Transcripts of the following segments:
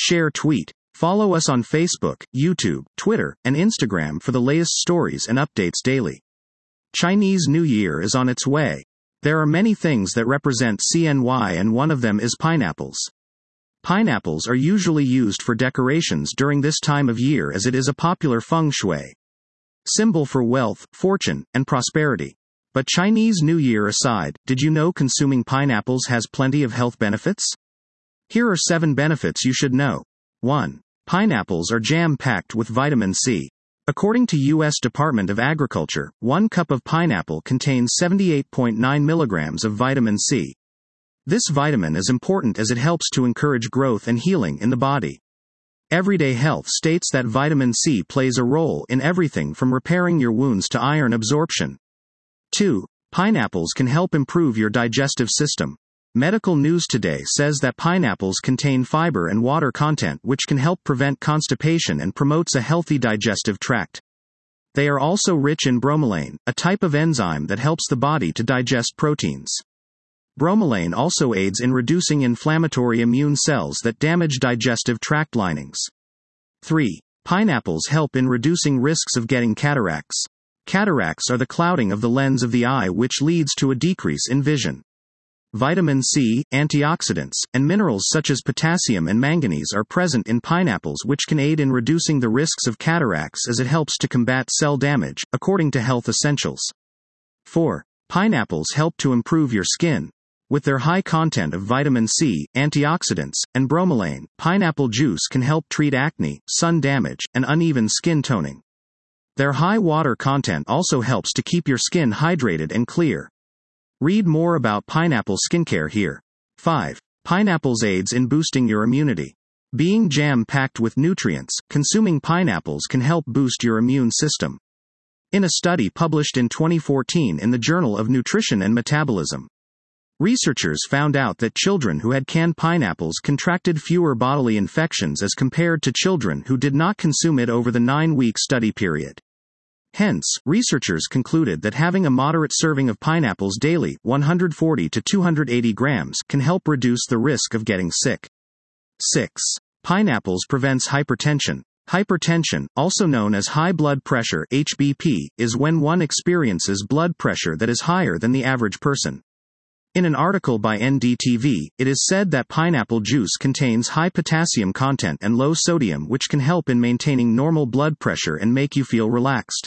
Share tweet. Follow us on Facebook, YouTube, Twitter, and Instagram for the latest stories and updates daily. Chinese New Year is on its way. There are many things that represent CNY, and one of them is pineapples. Pineapples are usually used for decorations during this time of year, as it is a popular feng shui symbol for wealth, fortune, and prosperity. But Chinese New Year aside, did you know consuming pineapples has plenty of health benefits? Here are 7 benefits you should know. 1. Pineapples are jam-packed with vitamin C. According to U.S. Department of Agriculture, 1 cup of pineapple contains 78.9 milligrams of vitamin C. This vitamin is important as it helps to encourage growth and healing in the body. Everyday Health states that vitamin C plays a role in everything from repairing your wounds to iron absorption. 2. Pineapples can help improve your digestive system. Medical News Today says that pineapples contain fiber and water content which can help prevent constipation and promotes a healthy digestive tract. They are also rich in bromelain, a type of enzyme that helps the body to digest proteins. Bromelain also aids in reducing inflammatory immune cells that damage digestive tract linings. 3. Pineapples help in reducing risks of getting cataracts. Cataracts are the clouding of the lens of the eye which leads to a decrease in vision. Vitamin C, antioxidants, and minerals such as potassium and manganese are present in pineapples which can aid in reducing the risks of cataracts as it helps to combat cell damage, according to Health Essentials. 4. Pineapples help to improve your skin. With their high content of vitamin C, antioxidants, and bromelain, pineapple juice can help treat acne, sun damage, and uneven skin toning. Their high water content also helps to keep your skin hydrated and clear. Read more about pineapple skincare here. 5. Pineapples aids in boosting your immunity. Being jam-packed with nutrients, consuming pineapples can help boost your immune system. In a study published in 2014 in the Journal of Nutrition and Metabolism, researchers found out that children who had canned pineapples contracted fewer bodily infections as compared to children who did not consume it over the 9-week study period. Hence, researchers concluded that having a moderate serving of pineapples daily, 140 to 280 grams, can help reduce the risk of getting sick. 6. Pineapples prevents hypertension. Hypertension, also known as high blood pressure (HBP), is when one experiences blood pressure that is higher than the average person. In an article by NDTV, it is said that pineapple juice contains high potassium content and low sodium, which can help in maintaining normal blood pressure and make you feel relaxed.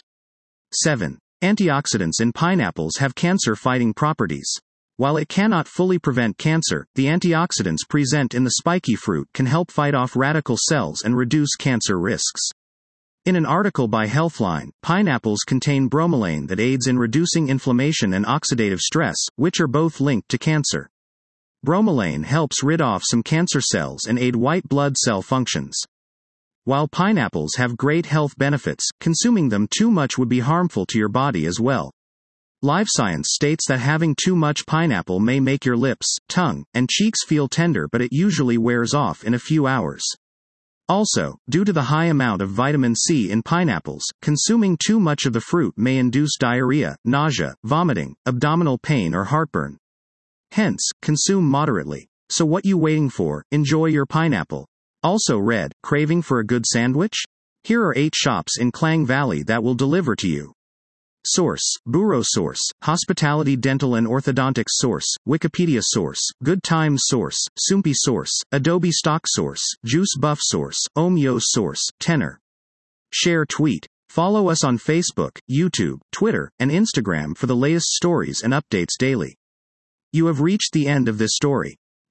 7. Antioxidants in pineapples have cancer-fighting properties. While it cannot fully prevent cancer, the antioxidants present in the spiky fruit can help fight off radical cells and reduce cancer risks. In an article by Healthline, pineapples contain bromelain that aids in reducing inflammation and oxidative stress, which are both linked to cancer. Bromelain helps rid off some cancer cells and aid white blood cell functions. While pineapples have great health benefits, consuming them too much would be harmful to your body as well. LiveScience states that having too much pineapple may make your lips, tongue, and cheeks feel tender, but it usually wears off in a few hours. Also, due to the high amount of vitamin C in pineapples, consuming too much of the fruit may induce diarrhea, nausea, vomiting, abdominal pain or heartburn. Hence, consume moderately. So what you waiting for? Enjoy your pineapple. Also read, craving for a good sandwich? Here are 8 shops in Klang Valley that will deliver to you. Source: Bureau Source, Hospitality Dental and Orthodontics Source, Wikipedia Source, Good Times Source, Soompi Source, Adobe Stock Source, Juice Buff Source, Omyo Source, Tenor. Share tweet. Follow us on Facebook, YouTube, Twitter, and Instagram for the latest stories and updates daily. You have reached the end of this story.